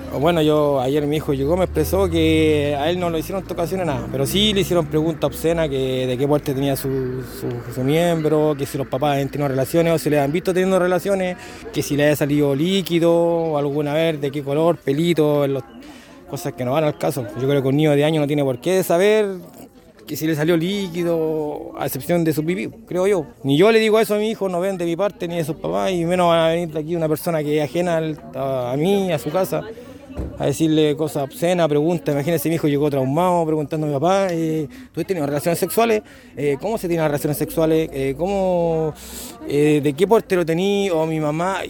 Bueno, ayer mi hijo llegó, me expresó que a él no lo hicieron tocaciones nada, pero sí le hicieron preguntas obscenas que de qué porte tenía su miembro, que si los papás habían tenido relaciones o si le han visto teniendo relaciones, que si le había salido líquido o alguna vez, de qué color, pelito, cosas que no van al caso. Yo creo que un niño de años no tiene por qué saber que si le salió líquido, a excepción de su pipí, creo yo. Ni yo le digo eso a mi hijo, no ven de mi parte ni de sus papás, y menos van a venir de aquí una persona que es ajena a mí, a su casa, a decirle cosas obscenas, preguntas. Imagínese, mi hijo llegó traumado preguntando a mi papá, ¿tú has tenido relaciones sexuales? ¿Cómo se tienen las relaciones sexuales? ¿De qué porte lo tení? O mi mamá,